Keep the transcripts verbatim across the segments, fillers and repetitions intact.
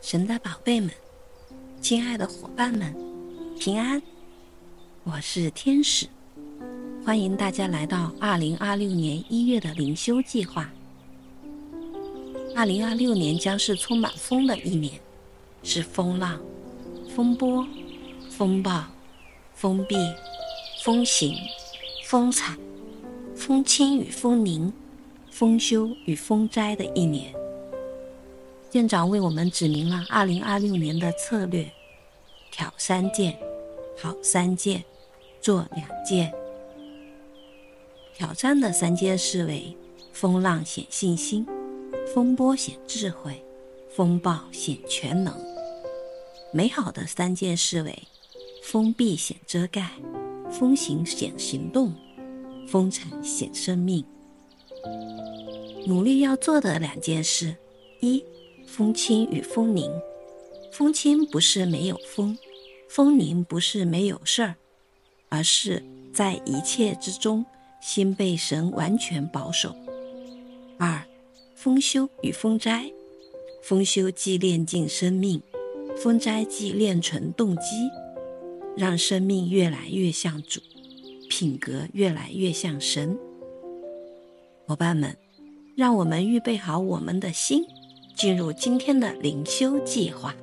神的宝贝们，亲爱的伙伴们，平安！我是天使，欢迎大家来到二零二六年一月的灵修计划。二零二六年将是充满风的一年，是风浪、风波、风暴、封闭、风行、风采、风轻与风凝、丰收与风灾的一年。店长为我们指明了二零二六年的策略：挑三件，好三件，做两件。挑战的三件事为：风浪显信心，风波显智慧，风暴显全能。美好的三件事为：封闭显遮盖，风行显行动，风采显生命。努力要做的两件事：一、风轻与风凝。风轻不是没有风，风凝不是没有事儿，而是在一切之中，心被神完全保守。二、丰收与风灾。丰收既炼净生命，风灾既炼纯动机，让生命越来越像主，品格越来越像神。伙伴们，让我们预备好我们的心，进入今天的灵修计划。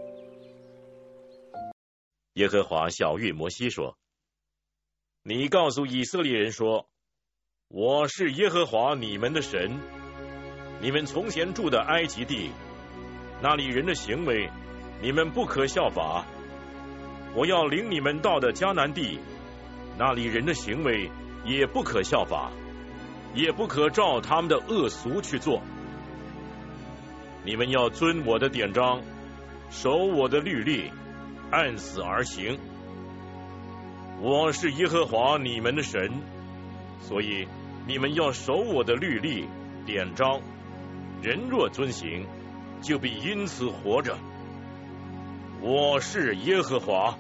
耶和华晓谕摩西说：你告诉以色列人说，我是耶和华你们的神，你们从前住的埃及地，那里人的行为你们不可效法。我要领你们到的迦南地，那里人的行为也不可效法，也不可照他们的恶俗去做。你们要遵我的典章，守我的律例，按此而行。我是耶和华你们的神，所以你们要守我的律例典章，人若遵行，就必因此活着。我是耶和华。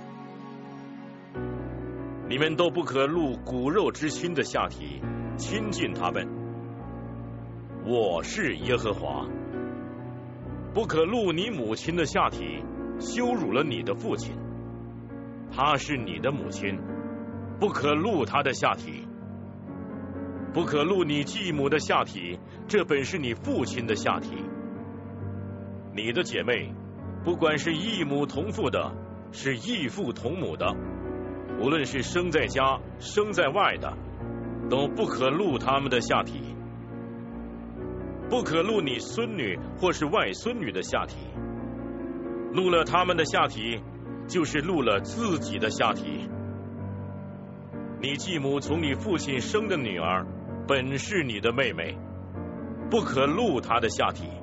你们都不可露骨肉之亲的下体，亲近他们。我是耶和华。不可露你母亲的下体，羞辱了你的父亲。她是你的母亲，不可露她的下体。不可露你继母的下体，这本是你父亲的下体。你的姐妹，不管是异母同父的，是异父同母的，无论是生在家生在外的，都不可露他们的下体。不可露你孙女或是外孙女的下体，露了他们的下体，就是露了自己的下体。你继母从你父亲生的女儿，本是你的妹妹，不可露她的下体。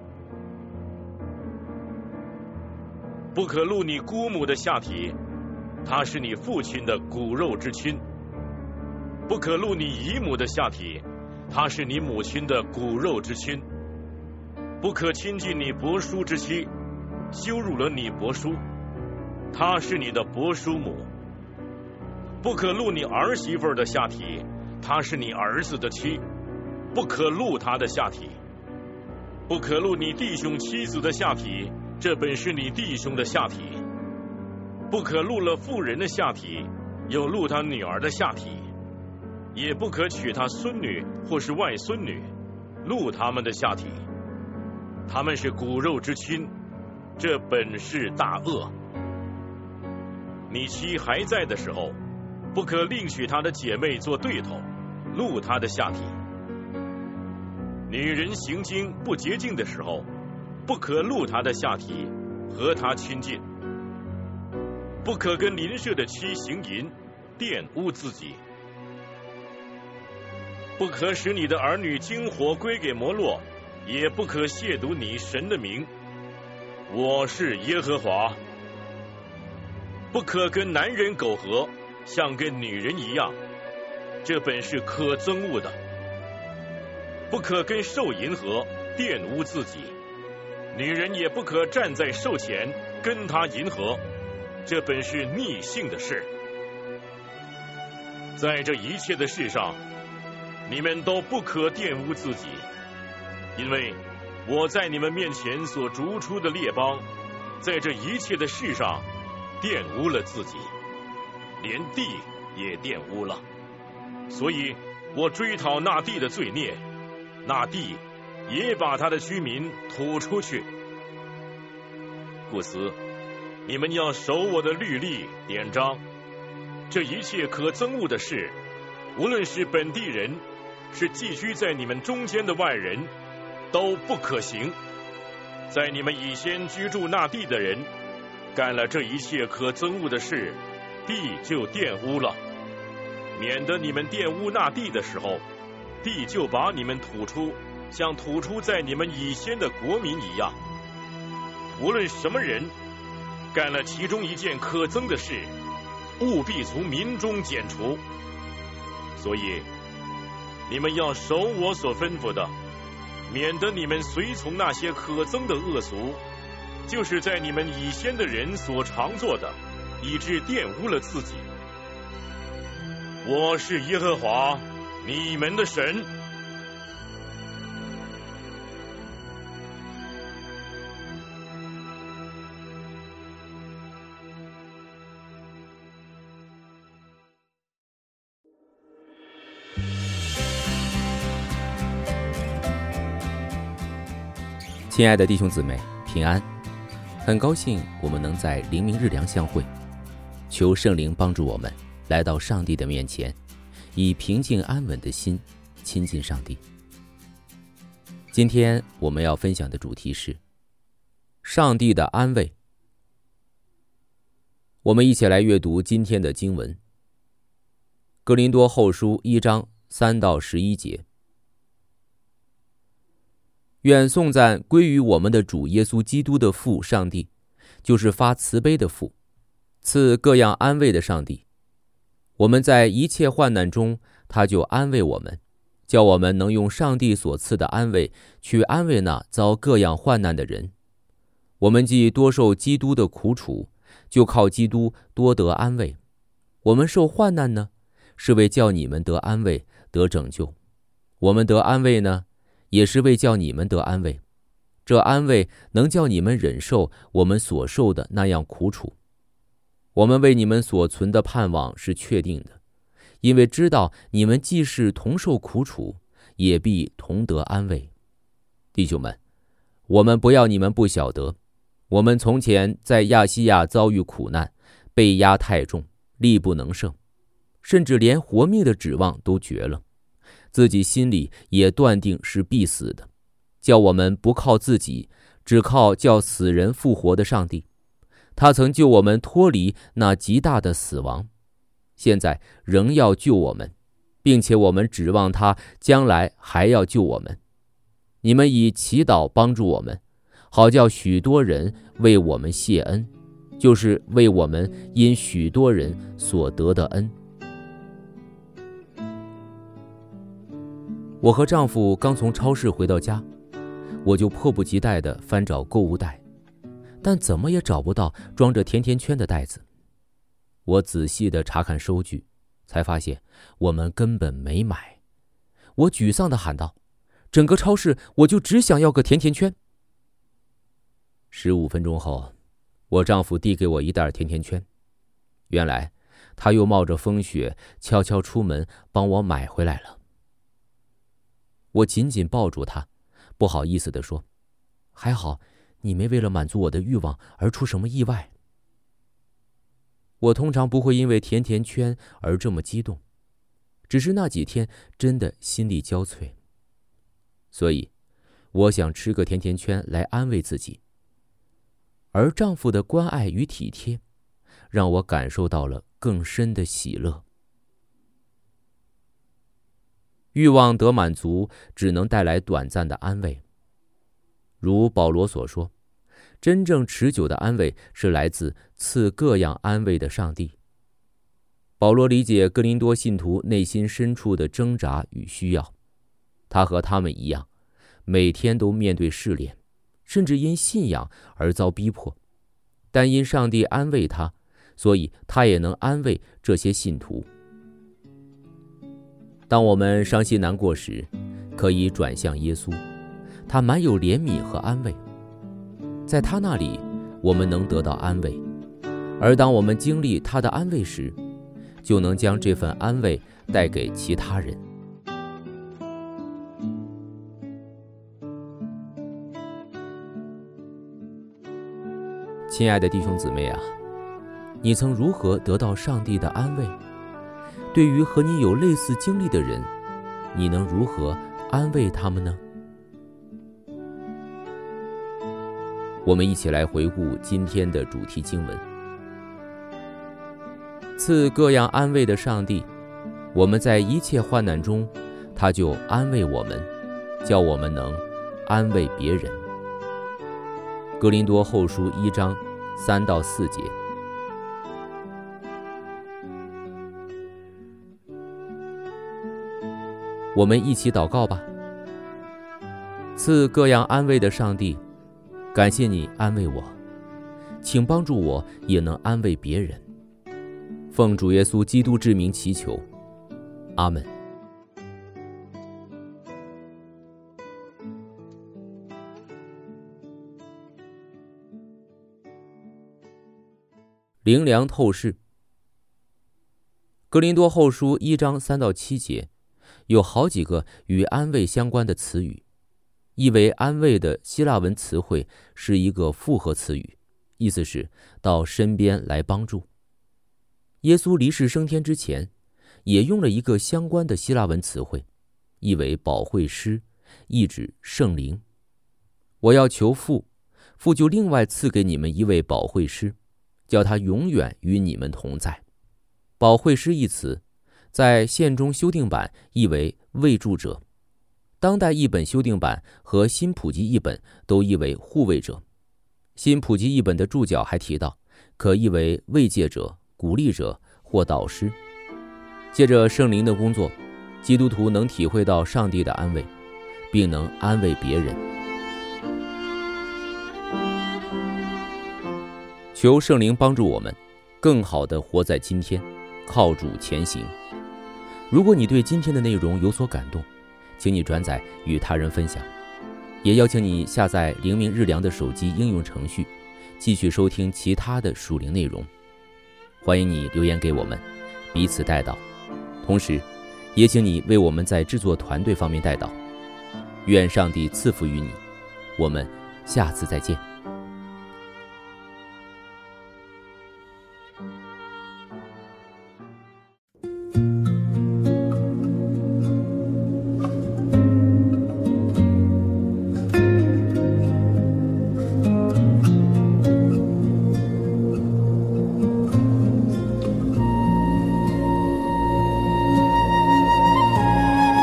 不可露你姑母的下体，她是你父亲的骨肉之亲。不可露你姨母的下体，她是你母亲的骨肉之亲。不可亲近你伯叔之妻，羞辱了你伯叔，她是你的伯叔母。不可露你儿媳妇的下体，她是你儿子的妻，不可露她的下体。不可露你弟兄妻子的下体，这本是你弟兄的下体。不可露了妇人的下体，又露他女儿的下体。也不可娶他孙女或是外孙女，露他们的下体。他们是骨肉之亲，这本是大恶。你妻还在的时候，不可另娶她的姐妹做对头，露她的下体。女人行经不洁净的时候，不可露她的下体，和她亲近。不可跟邻舍的妻行淫，玷污自己。不可使你的儿女经火归给摩洛，也不可亵渎你神的名。我是耶和华。不可跟男人苟合，像跟女人一样，这本是可憎恶的。不可跟兽淫合，玷污自己。女人也不可站在兽前跟他淫合，这本是逆性的事。在这一切的事上，你们都不可玷污自己，因为我在你们面前所逐出的列邦，在这一切的事上玷污了自己，连地也玷污了。所以我追讨那地的罪孽，那地也把他的居民吐出去。故此，你们要守我的律例典章。这一切可憎恶的事，无论是本地人，是寄居在你们中间的外人，都不可行。在你们以先居住那地的人干了这一切可憎恶的事，地就玷污了，免得你们玷污那地的时候，地就把你们吐出，像吐出在你们以先的国民一样。无论什么人干了其中一件可憎的事，务必从民中剪除。所以你们要守我所吩咐的，免得你们随从那些可憎的恶俗，就是在你们以先的人所常做的，以致玷污了自己。我是耶和华你们的神。 亲爱的弟兄姊妹，平安！很高兴我们能在灵明日粮相会，求圣灵帮助我们来到上帝的面前，以平静安稳的心亲近上帝。今天我们要分享的主题是上帝的安慰。我们一起来阅读今天的经文，哥林多后书一章三到十一节。愿颂赞归于我们的主耶稣基督的父上帝，就是发慈悲的父，赐各样安慰的上帝。我们在一切患难中，他就安慰我们，叫我们能用上帝所赐的安慰去安慰那遭各样患难的人。我们既多受基督的苦楚，就靠基督多得安慰。我们受患难呢，是为叫你们得安慰，得拯救；我们得安慰呢，也是为叫你们得安慰。这安慰能叫你们忍受我们所受的那样苦楚。我们为你们所存的盼望是确定的，因为知道你们既是同受苦楚，也必同得安慰。弟兄们，我们不要你们不晓得，我们从前在亚细亚遭遇苦难，被压太重，力不能胜，甚至连活命的指望都绝了，自己心里也断定是必死的，叫我们不靠自己，只靠叫死人复活的上帝。他曾救我们脱离那极大的死亡，现在仍要救我们，并且我们指望他将来还要救我们。你们以祈祷帮助我们，好叫许多人为我们谢恩，就是为我们因许多人所得的恩。我和丈夫刚从超市回到家，我就迫不及待地翻找购物袋，但怎么也找不到装着甜甜圈的袋子。我仔细地查看收据，才发现我们根本没买。我沮丧地喊道：整个超市我就只想要个甜甜圈。十五分钟后，我丈夫递给我一袋甜甜圈，原来他又冒着风雪悄悄出门帮我买回来了。我紧紧抱住他，不好意思地说：还好你没为了满足我的欲望而出什么意外。我通常不会因为甜甜圈而这么激动，只是那几天真的心力交瘁，所以我想吃个甜甜圈来安慰自己。而丈夫的关爱与体贴，让我感受到了更深的喜乐。欲望得满足，只能带来短暂的安慰。如保罗所说，真正持久的安慰是来自赐各样安慰的上帝。保罗理解哥林多信徒内心深处的挣扎与需要，他和他们一样，每天都面对试炼，甚至因信仰而遭逼迫，但因上帝安慰他，所以他也能安慰这些信徒。当我们伤心难过时，可以转向耶稣， 他满有怜悯和安慰，在他那里我们能得到安慰，而当我们经历他的安慰时，就能将这份安慰带给其他人。亲爱的弟兄姊妹啊，你曾如何得到上帝的安慰？对于和你有类似经历的人，你能如何安慰他们呢？我们一起来回顾今天的主题经文。赐各样安慰的上帝，我们在一切患难中，他就安慰我们，叫我们能安慰别人。哥林多后书一章三到四节。我们一起祷告吧。赐各样安慰的上帝，感谢你安慰我，请帮助我也能安慰别人。奉主耶稣基督之名祈求，阿们。灵粮透视。哥林多后书一章三到七节有好几个与安慰相关的词语。意为安慰的希腊文词汇是一个复合词语，意思是到身边来帮助。耶稣离世升天之前，也用了一个相关的希腊文词汇，意为保惠师，意指圣灵。我要求父，父就另外赐给你们一位保惠师，叫他永远与你们同在。保惠师一词在宪中修订版译为卫助者，当代译本修订版和新普及译本都译为护卫者。新普及译本的注脚还提到，可译为慰藉者、鼓励者或导师。借着圣灵的工作，基督徒能体会到上帝的安慰，并能安慰别人。求圣灵帮助我们更好地活在今天，靠主前行。如果你对今天的内容有所感动，请你转载与他人分享，也邀请你下载灵命日粮的手机应用程序，继续收听其他的属灵内容。欢迎你留言给我们，彼此代祷。同时也请你为我们在制作团队方面代祷。愿上帝赐福于你，我们下次再见。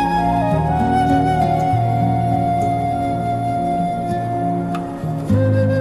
thank you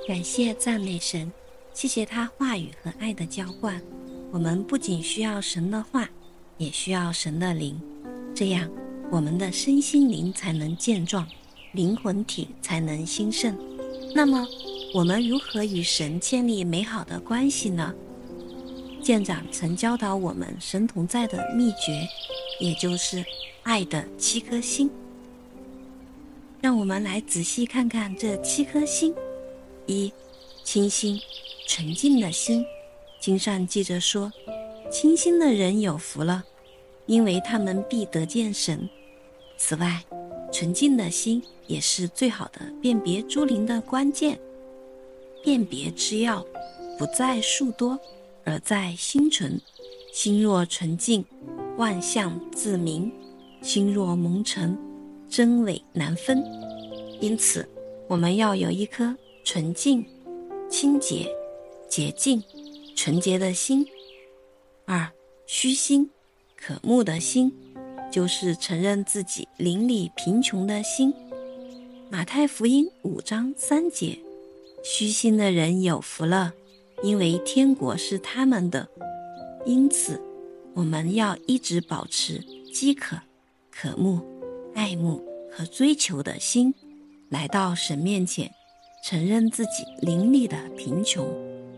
感谢赞美神，谢谢他话语和爱的浇灌。我们不仅需要神的话，也需要神的灵，这样我们的身心灵才能健壮，灵魂体才能兴盛。那么我们如何与神建立美好的关系呢？舰长曾教导我们神同在的秘诀，也就是爱的七颗星。让我们来仔细看看这七颗星。一、清心，纯净的心。经上记着说，清心的人有福了，因为他们必得见神。此外，纯净的心也是最好的辨别诸灵的关键。辨别之要不在数多，而在心纯。心若纯净，万象自明；心若蒙尘，真伪难分。因此，我们要有一颗纯净、清洁、洁净、纯洁的心。二、虚心，渴慕的心，就是承认自己邻里贫穷的心。马太福音五章三节，虚心的人有福了，因为天国是他们的。因此，我们要一直保持饥渴、渴慕、爱慕和追求的心，来到神面前，承认自己邻里的贫穷。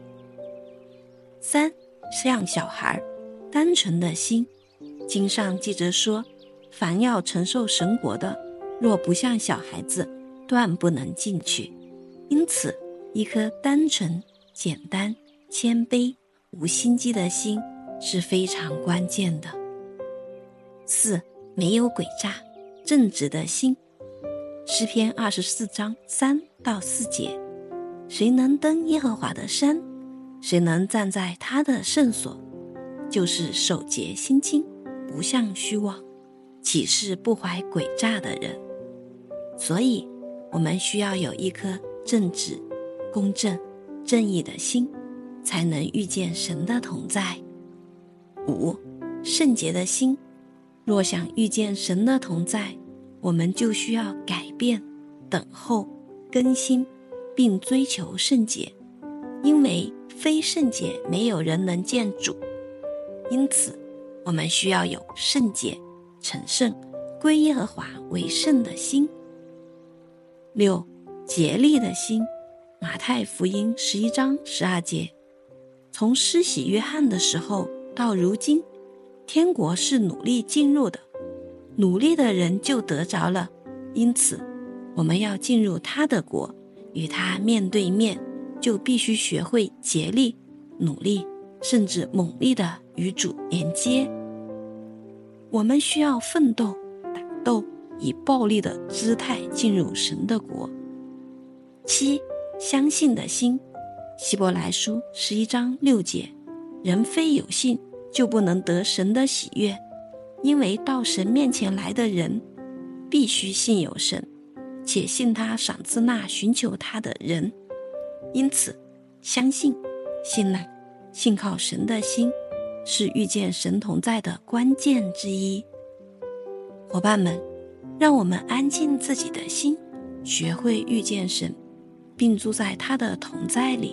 三、像小孩，单纯的心。经上记着说，凡要承受神国的，若不像小孩子，断不能进去。因此，一颗单纯、简单、谦卑、无心机的心是非常关键的。四、没有诡诈，正直的心。诗篇二十四章三到四节，谁能登耶和华的山？谁能站在他的圣所？就是手洁心清，不向虚妄，岂是不怀诡诈的人。所以我们需要有一颗正直、公正、正义的心，才能遇见神的同在。五、圣洁的心。若想遇见神的同在，我们就需要改变、等候、更新，并追求圣洁，因为非圣洁没有人能见主。因此，我们需要有圣洁、成圣、归耶和华为圣的心。六、竭力的心。马太福音十一章十二节，从施洗约翰的时候到如今，天国是努力进入的，努力的人就得着了。因此，我们要进入他的国，与他面对面，就必须学会竭力、努力，甚至猛力的与主连接。我们需要奋斗、打斗，以暴力的姿态进入神的国。七、相信的心。希伯来书十一章六节，人非有信，就不能得神的喜悦，因为到神面前来的人，必须信有神，且信他赏赐那寻求他的人。因此，相信、信赖、信靠神的心，是遇见神同在的关键之一。伙伴们，让我们安静自己的心，学会遇见神，并住在他的同在里。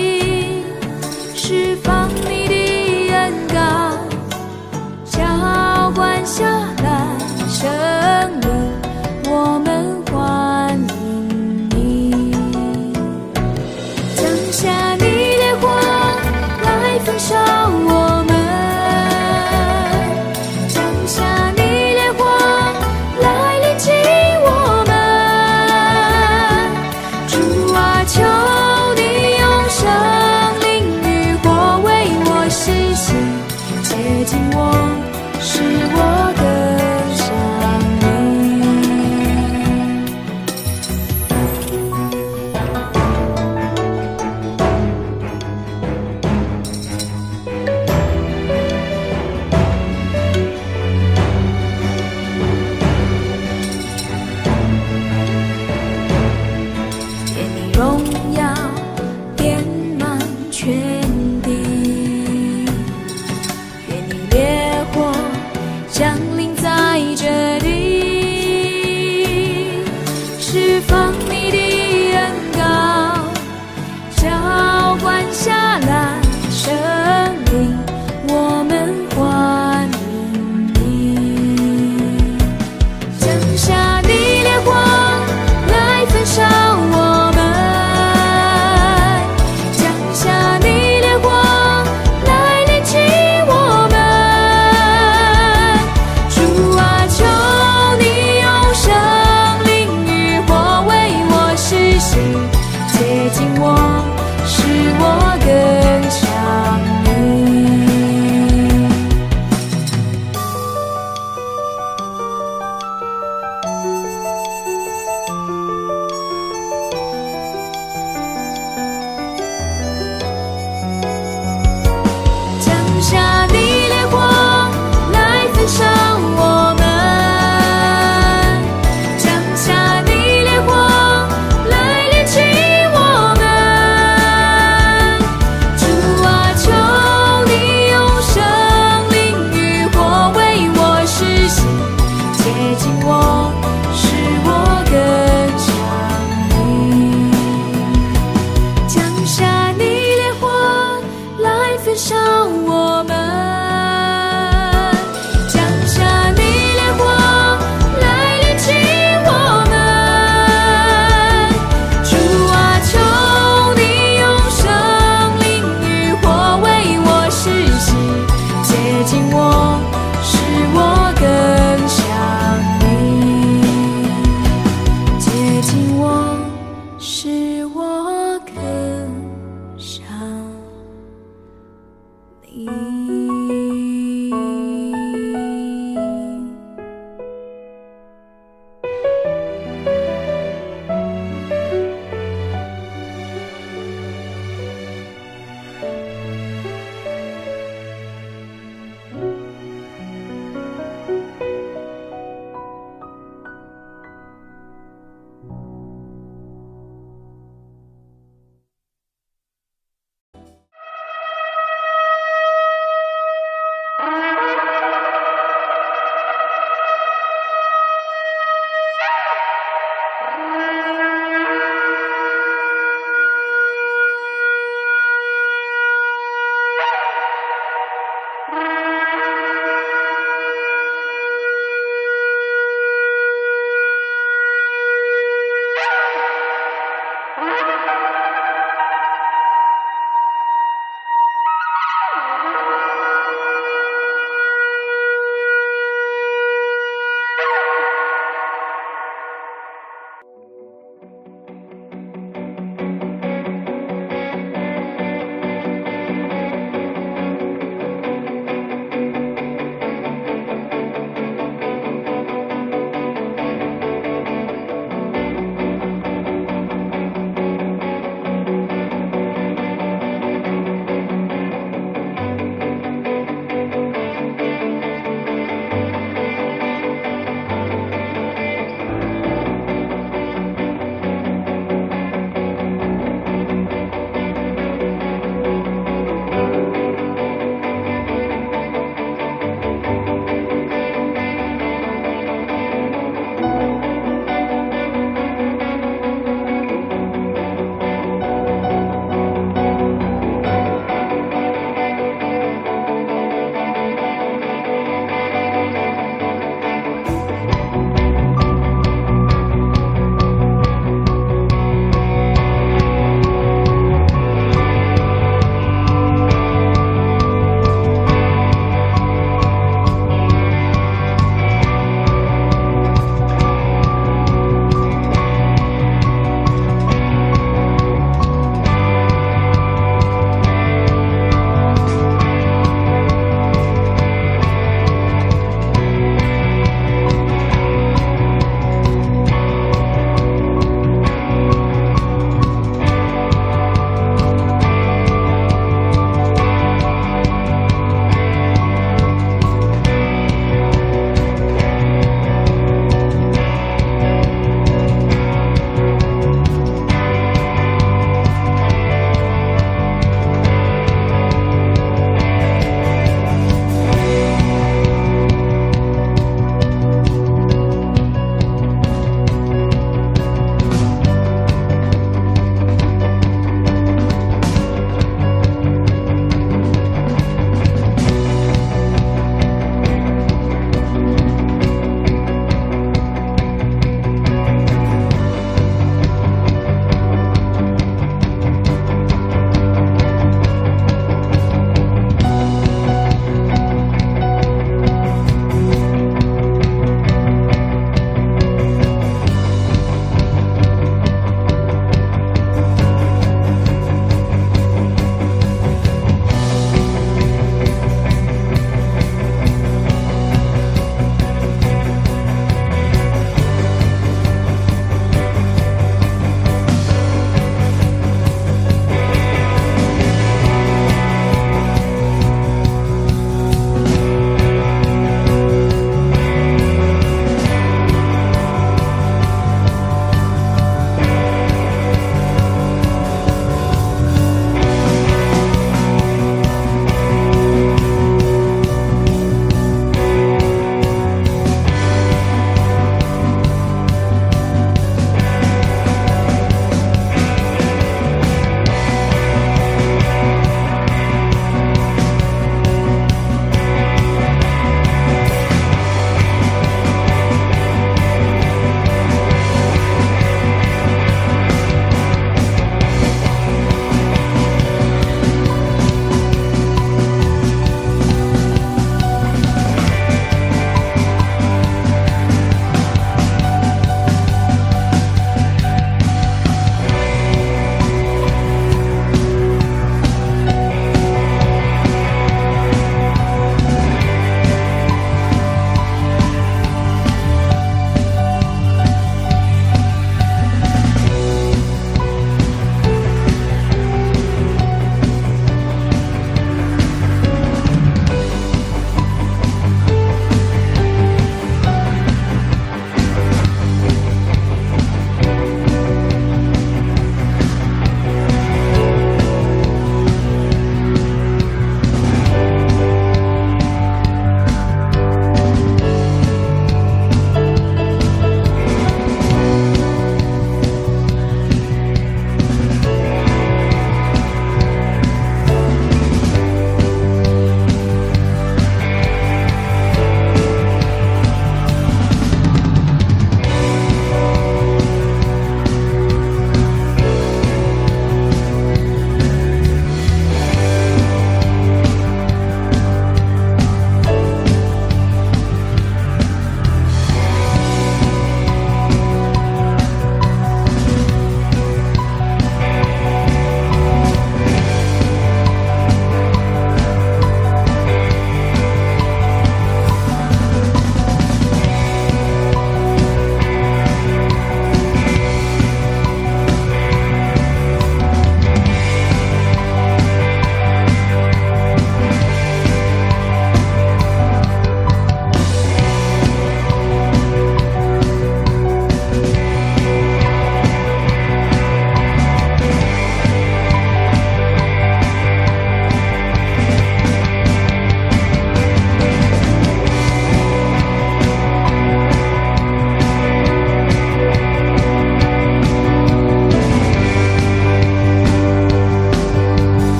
释放你的恩膏，将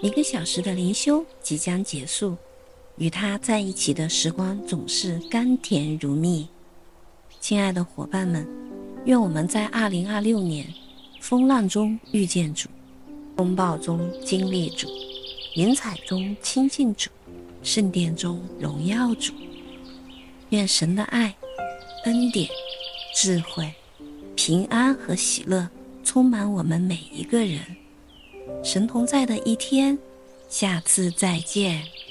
一个小时的灵修即将结束，与他在一起的时光总是甘甜如蜜。亲爱的伙伴们，愿我们在二零二六年风浪中遇见主，风暴中经历主，云彩中亲近主，圣殿中荣耀主。愿神的爱、恩典、智慧、平安和喜乐充满我们每一个人。神同在的一天，下次再见。